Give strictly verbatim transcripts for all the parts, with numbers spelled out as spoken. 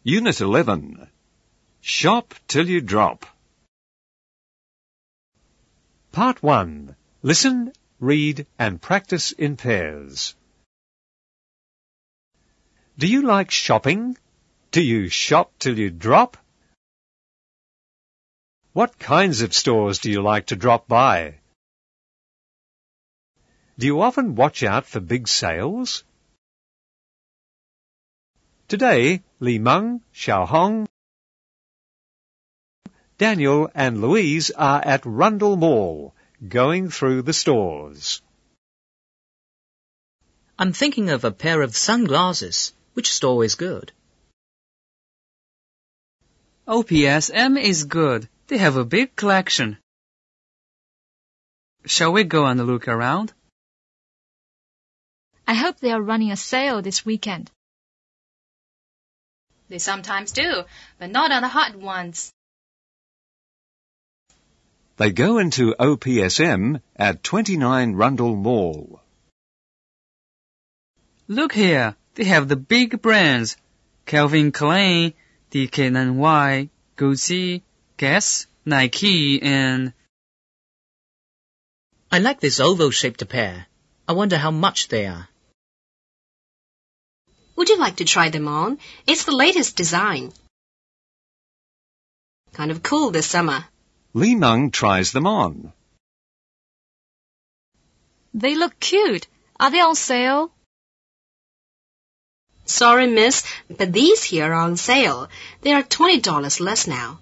Unit eleven. Shop till you drop. Part one. Listen, read and practice in pairs. Do you like shopping? Do you shop till you drop? What kinds of stores do you like to drop by? Do you often watch out for big sales? Today, Li Meng, Xiaohong, Daniel and Louise are at Rundle Mall, going through the stores. I'm thinking of a pair of sunglasses. Which store is good? O P S M is good. They have a big collection. Shall we go and look around? I hope they are running a sale this weekend. They sometimes do, but not on the hot ones. They go into O P S M at twenty-nine Rundle Mall. Look here, they have the big brands. Calvin Klein, D K N Y, Gucci, Guess, Nike, and... I like this oval-shaped pair. I wonder how much they are. Would you like to try them on? It's the latest design. Kind of cool this summer. Li Meng tries them on. They look cute. Are they on sale? Sorry, miss, but these here are on sale. They are twenty dollars less now.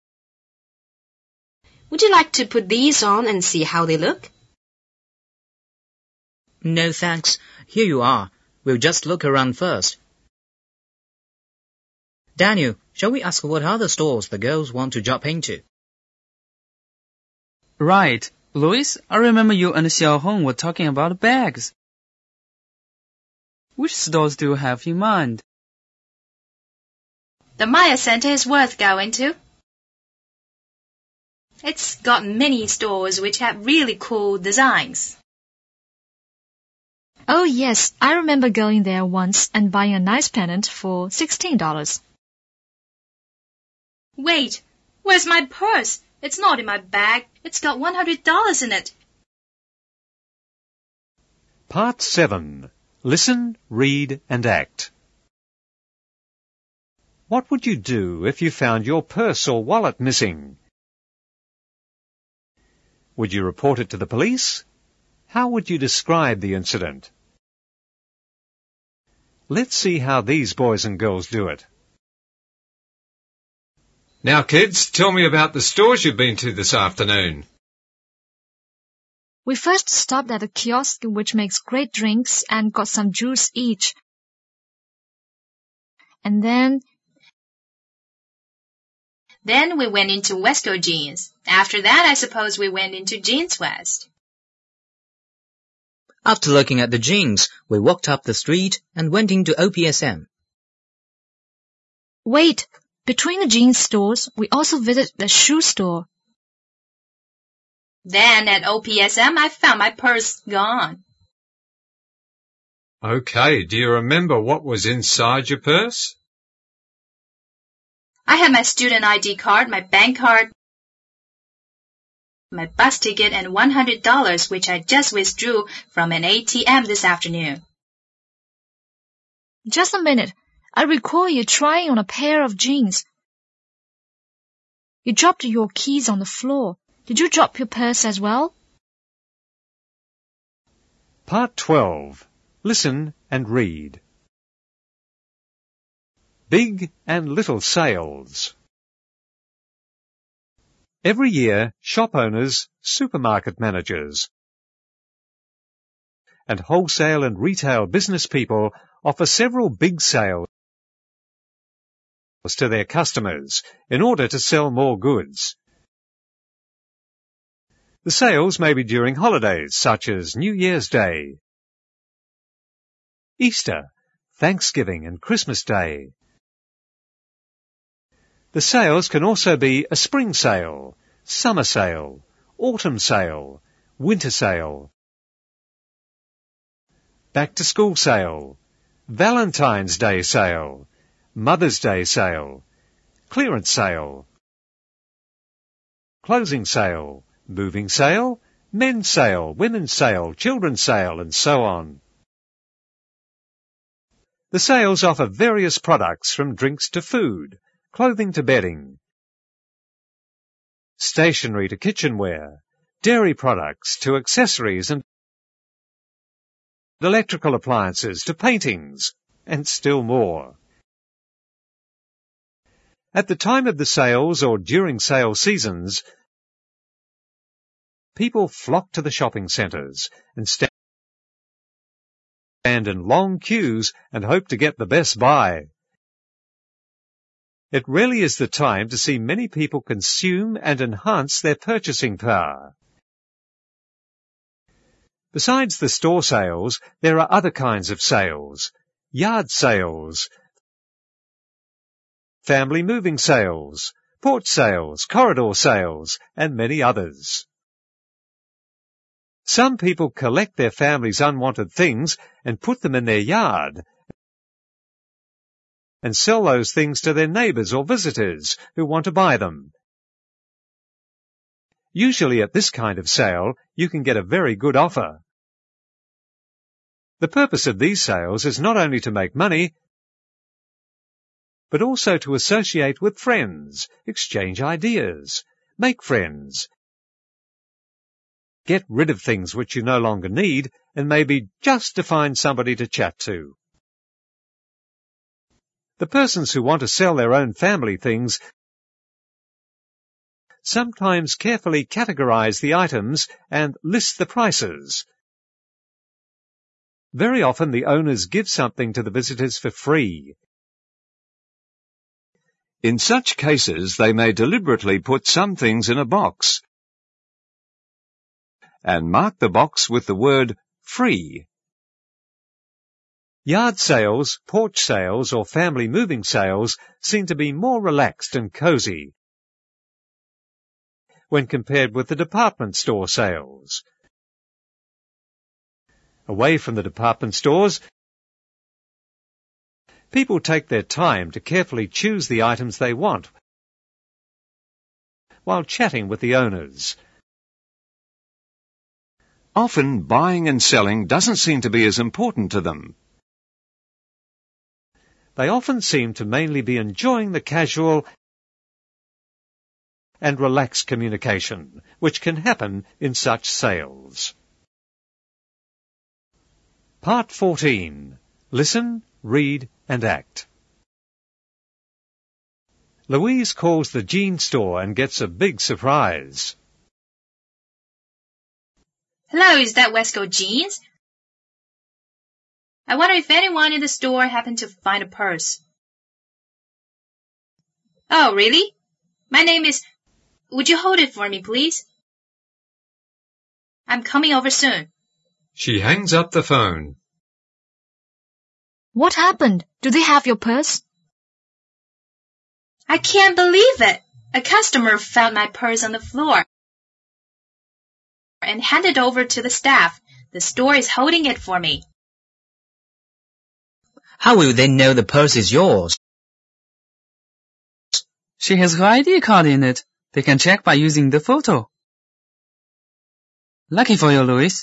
Would you like to put these on and see how they look? No, thanks. Here you are. We'll just look around first. Daniel, shall we ask what other stores the girls want to drop into? Right. Louis, I remember you and Xiaohong were talking about bags. Which stores do you have in mind? The Maya Center is worth going to. It's got many stores which have really cool designs. Oh yes, I remember going there once and buying a nice pendant for sixteen dollars. Wait, where's my purse? It's not in my bag. It's got one hundred dollars in it. Part seven. Listen, read and act. What would you do if you found your purse or wallet missing? Would you report it to the police? How would you describe the incident? Let's see how these boys and girls do it. Now, kids, tell me about the stores you've been to this afternoon. We first stopped at a kiosk which makes great drinks and got some juice each. And then... Then we went into Westco Jeans. After that, I suppose we went into Jeans West. After looking at the jeans, we walked up the street and went into O P S M. Wait, between the jeans stores, we also visited the shoe store. Then at O P S M, I found my purse gone. Okay, do you remember what was inside your purse? I had my student I D card, my bank card, my bus ticket, and one hundred dollars, which I just withdrew from an A T M this afternoon. Just a minute. I recall you trying on a pair of jeans. You dropped your keys on the floor. Did you drop your purse as well? Part twelve. Listen and read. Big and little sales. Every year, shop owners, supermarket managers, and wholesale and retail business people offer several big sales to their customers in order to sell more goods. The sales may be during holidays such as New Year's Day, Easter, Thanksgiving and Christmas Day. The sales can also be a spring sale, summer sale, autumn sale, winter sale, back to school sale, Valentine's Day sale, Mother's Day sale, clearance sale, closing sale, moving sale, men's sale, women's sale, children's sale, and so on. The sales offer various products from drinks to food, clothing to bedding, stationery to kitchenware, dairy products to accessories and electrical appliances to paintings, and still more. At the time of the sales or during sale seasons, people flock to the shopping centres and stand in long queues and hope to get the best buy. It really is the time to see many people consume and enhance their purchasing power. Besides the store sales, there are other kinds of sales: yard sales, family moving sales, porch sales, corridor sales, and many others. Some people collect their family's unwanted things and put them in their yard and sell those things to their neighbours or visitors who want to buy them. Usually at this kind of sale, you can get a very good offer. The purpose of these sales is not only to make money, but also to associate with friends, exchange ideas, make friends, get rid of things which you no longer need, and maybe just to find somebody to chat to. The persons who want to sell their own family things sometimes carefully categorize the items and list the prices. Very often the owners give something to the visitors for free. In such cases, they may deliberately put some things in a box and mark the box with the word free. Yard sales, porch sales, or family moving sales seem to be more relaxed and cosy when compared with the department store sales. Away from the department stores, people take their time to carefully choose the items they want while chatting with the owners. Often buying and selling doesn't seem to be as important to them. They often seem to mainly be enjoying the casual and relaxed communication which can happen in such sales. Part fourteen. Listen, read and act. Louise calls the jean store and gets a big surprise. Hello, is that Westcoat Jeans? I wonder if anyone in the store happened to find a purse. Oh, really? My name is... Would you hold it for me, please? I'm coming over soon. She hangs up the phone. What happened? Do they have your purse? I can't believe it. A customer found my purse on the floor and handed it over to the staff. The store is holding it for me. How will they know the purse is yours? She has her I D card in it. They can check by using the photo. Lucky for you, Louis.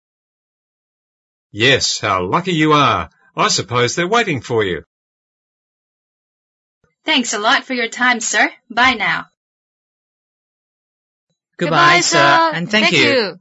Yes, how lucky you are. I suppose they're waiting for you. Thanks a lot for your time, sir. Bye now. Goodbye, sir, and thank, thank you. you.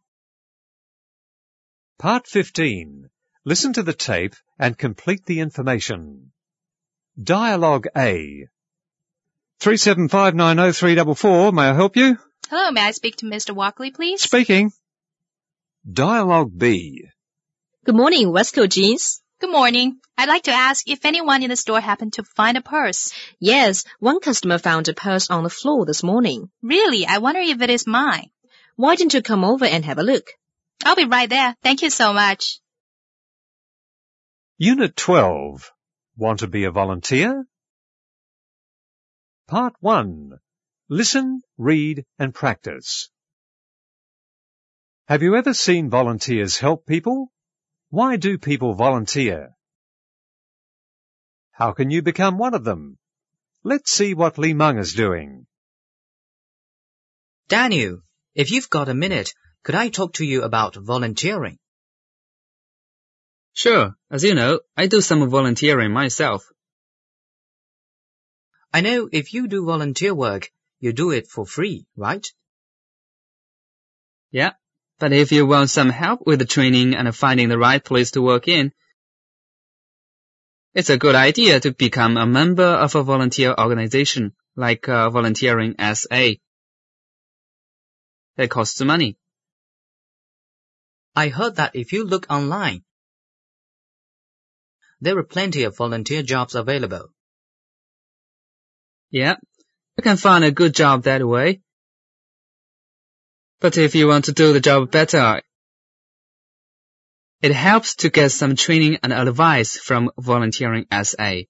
Part fifteen. Listen to the tape and complete the information. Dialogue A. three seven five nine oh three four four, may I help you? Hello, may I speak to Mister Walkley, please? Speaking. Dialogue B. Good morning, Westcoat Jeans. Good morning. I'd like to ask if anyone in the store happened to find a purse. Yes, one customer found a purse on the floor this morning. Really? I wonder if it is mine. Why don't you come over and have a look? I'll be right there. Thank you so much. Unit twelve. Want to be a volunteer? Part one. Listen, read and practice. Have you ever seen volunteers help people? Why do people volunteer? How can you become one of them? Let's see what Li Meng is doing. Daniel, if you've got a minute, could I talk to you about volunteering? Sure. As you know, I do some volunteering myself. I know if you do volunteer work, you do it for free, right? Yeah, but if you want some help with the training and finding the right place to work in, it's a good idea to become a member of a volunteer organization, like uh, Volunteering S A. It costs money. I heard that if you look online, there are plenty of volunteer jobs available. Yeah, you can find a good job that way. But if you want to do the job better, it helps to get some training and advice from Volunteering S A.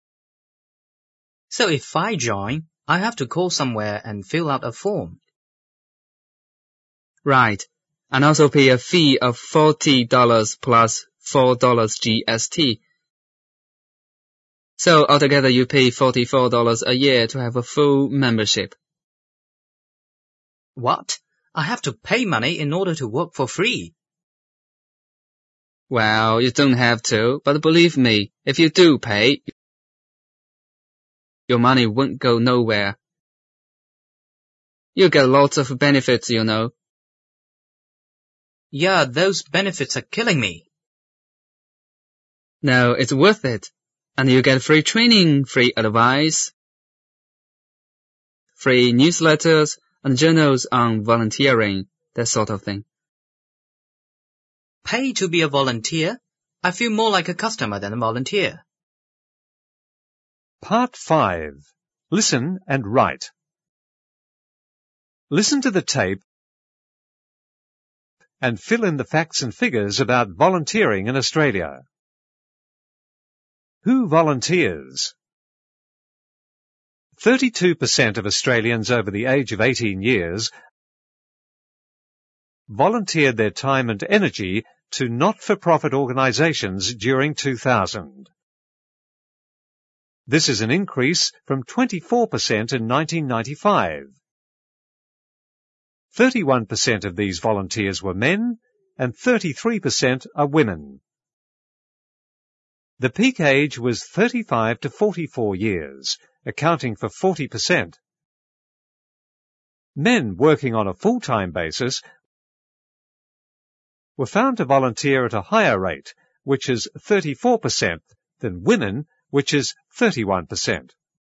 So if I join, I have to call somewhere and fill out a form. Right, and also pay a fee of forty dollars plus four dollars G S T. So altogether you pay forty-four dollars a year to have a full membership. What? I have to pay money in order to work for free? Well, you don't have to, but believe me, if you do pay, your money won't go nowhere. You get lots of benefits, you know. Yeah, those benefits are killing me. No, it's worth it. And you get free training, free advice, free newsletters, and journals on volunteering, that sort of thing. Pay to be a volunteer? I feel more like a customer than a volunteer. Part five. Listen and write. Listen to the tape and fill in the facts and figures about volunteering in Australia. Who volunteers? thirty-two percent of Australians over the age of eighteen years volunteered their time and energy to not-for-profit organisations during two thousand. This is an increase from twenty-four percent in nineteen ninety-five. thirty-one percent of these volunteers were men and thirty-three percent are women. The peak age was thirty-five to forty-four years, accounting for forty percent. Men working on a full-time basis were found to volunteer at a higher rate, which is thirty-four percent, than women, which is thirty-one percent.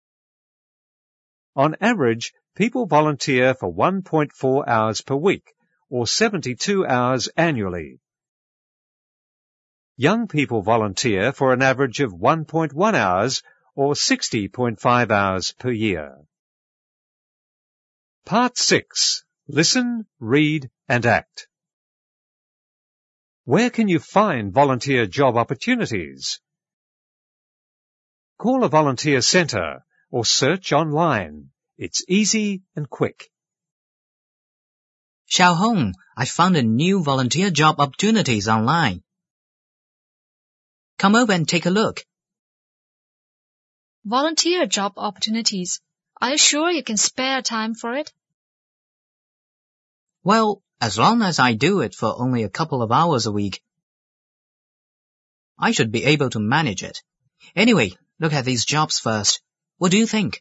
On average, people volunteer for one point four hours per week, or seventy-two hours annually. Young people volunteer for an average of one point one hours, or sixty point five hours per year. Part six. Listen, read and act. Where can you find volunteer job opportunities? Call a volunteer centre or search online. It's easy and quick. Xiao Hong, I found a new volunteer job opportunities online. Come over and take a look. Volunteer job opportunities. Are you sure you can spare time for it? Well, as long as I do it for only a couple of hours a week, I should be able to manage it. Anyway, look at these jobs first. What do you think?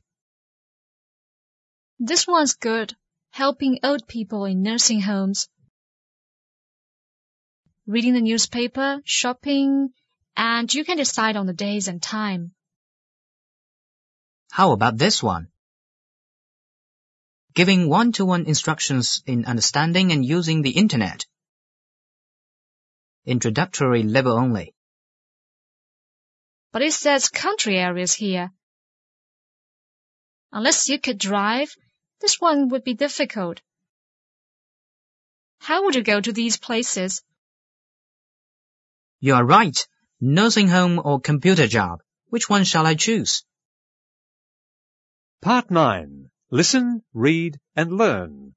This one's good. Helping old people in nursing homes. Reading the newspaper, shopping, and you can decide on the days and time. How about this one? Giving one-to-one instructions in understanding and using the Internet. Introductory level only. But it says country areas here. Unless you could drive, this one would be difficult. How would you go to these places? You are right. Nursing home or computer job. Which one shall I choose? Part nine. Listen, read and learn.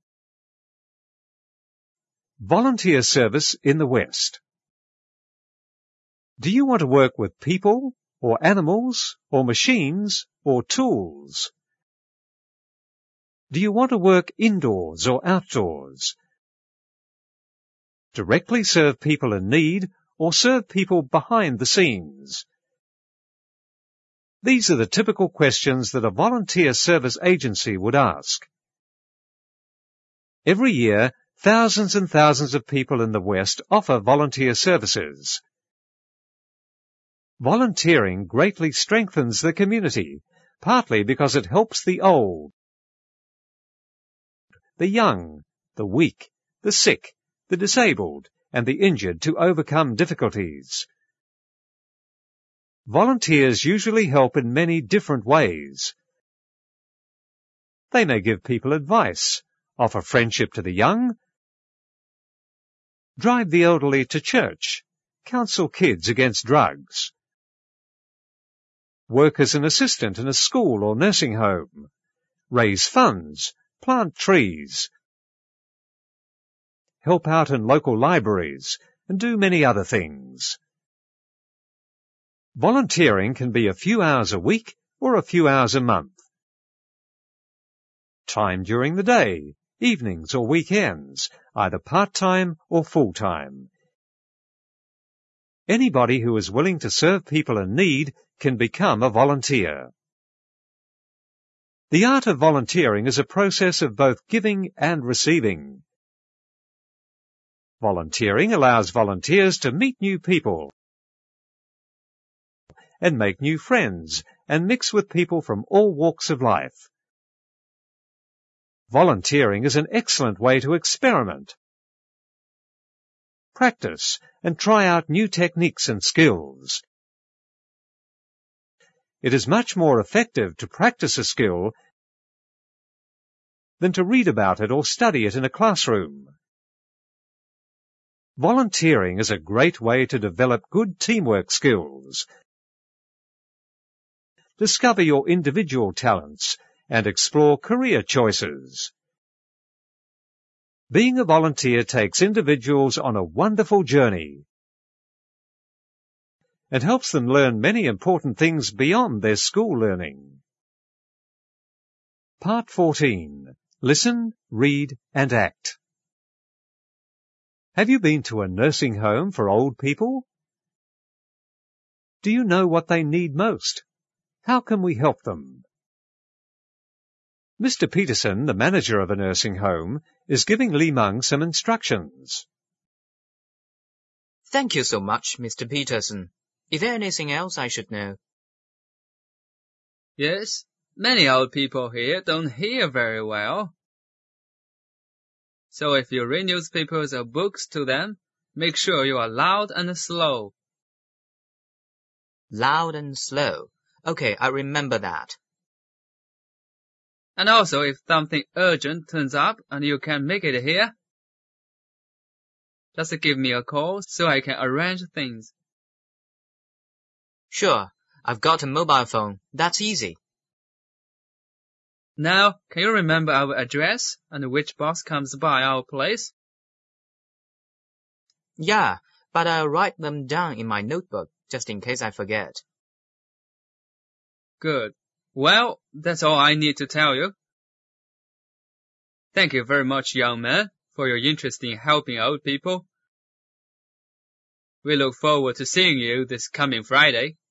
Volunteer service in the West. Do you want to work with people or animals, or machines, or tools? Do you want to work indoors or outdoors? Directly serve people in need or serve people behind the scenes? These are the typical questions that a volunteer service agency would ask. Every year, thousands and thousands of people in the West offer volunteer services. Volunteering greatly strengthens the community, partly because it helps the old, the young, the weak, the sick, the disabled, and the injured to overcome difficulties. Volunteers usually help in many different ways. They may give people advice, offer friendship to the young, drive the elderly to church, counsel kids against drugs, work as an assistant in a school or nursing home, raise funds, plant trees, help out in local libraries, and do many other things. Volunteering can be a few hours a week or a few hours a month. Time during the day, evenings or weekends, either part-time or full-time. Anybody who is willing to serve people in need can become a volunteer. The art of volunteering is a process of both giving and receiving. Volunteering allows volunteers to meet new people and make new friends and mix with people from all walks of life. Volunteering is an excellent way to experiment, practice, and try out new techniques and skills. It is much more effective to practice a skill than to read about it or study it in a classroom. Volunteering is a great way to develop good teamwork skills, discover your individual talents, and explore career choices. Being a volunteer takes individuals on a wonderful journey and helps them learn many important things beyond their school learning. Part fourteen. Listen, read, and act. Have you been to a nursing home for old people? Do you know what they need most? How can we help them? Mister Peterson, the manager of a nursing home, is giving Li Meng some instructions. Thank you so much, Mister Peterson. Is there anything else I should know? Yes, many old people here don't hear very well. So if you read newspapers or books to them, make sure you are loud and slow. Loud and slow. Okay, I remember that. And also, if something urgent turns up and you can't make it here, just give me a call so I can arrange things. Sure, I've got a mobile phone. That's easy. Now, can you remember our address and which bus comes by our place? Yeah, but I'll write them down in my notebook, just in case I forget. Good. Well, that's all I need to tell you. Thank you very much, young man, for your interest in helping old people. We look forward to seeing you this coming Friday.